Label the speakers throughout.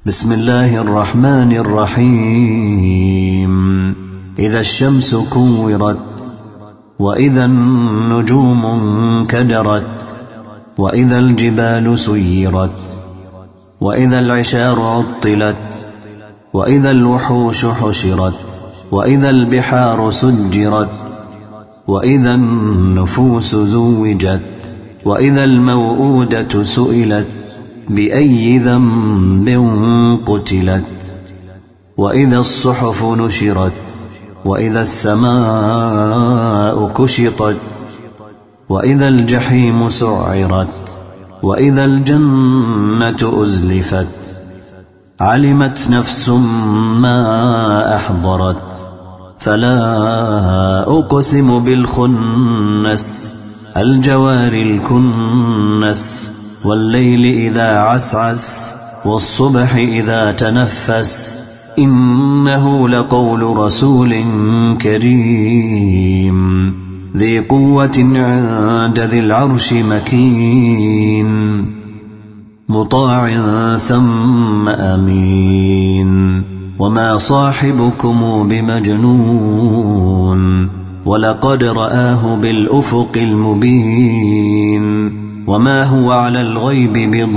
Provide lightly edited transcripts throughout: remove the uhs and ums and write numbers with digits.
Speaker 1: بسم الله الرحمن الرحيم. إذا الشمس كورت، وإذا النجوم انكدرت، وإذا الجبال سيرت، وإذا العشار عطلت، وإذا الوحوش حشرت، وإذا البحار سجرت، وإذا النفوس زوجت، وإذا الموءودة سئلت بأي ذنب قتلت، وإذا الصحف نشرت، وإذا السماء كشطت، وإذا الجحيم سعرت، وإذا الجنة أزلفت. علمت نفس ما أحضرت. فلا أقسم بالخنس الجوار الكنس، والليل إذا عسعس، والصبح إذا تنفس. إنه لقول رسول كريم ذي قوة عند ذي العرش مكين، مطاع ثم أمين. وما صاحبكم بمجنون، ولقد رآه بالأفق المبين. وما هو على الغيب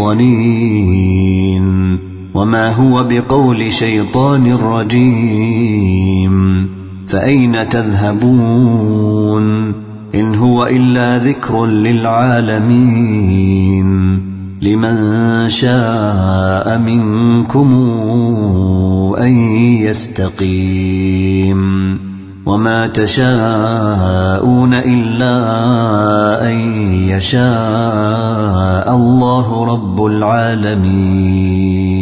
Speaker 1: بضنين، وما هو بقول شيطان رجيم. فأين تذهبون؟ إن هو إلا ذكر للعالمين. لمن شاء منكم أن يستقيم. وما تشاءون إلا أن يشاء الله رب العالمين.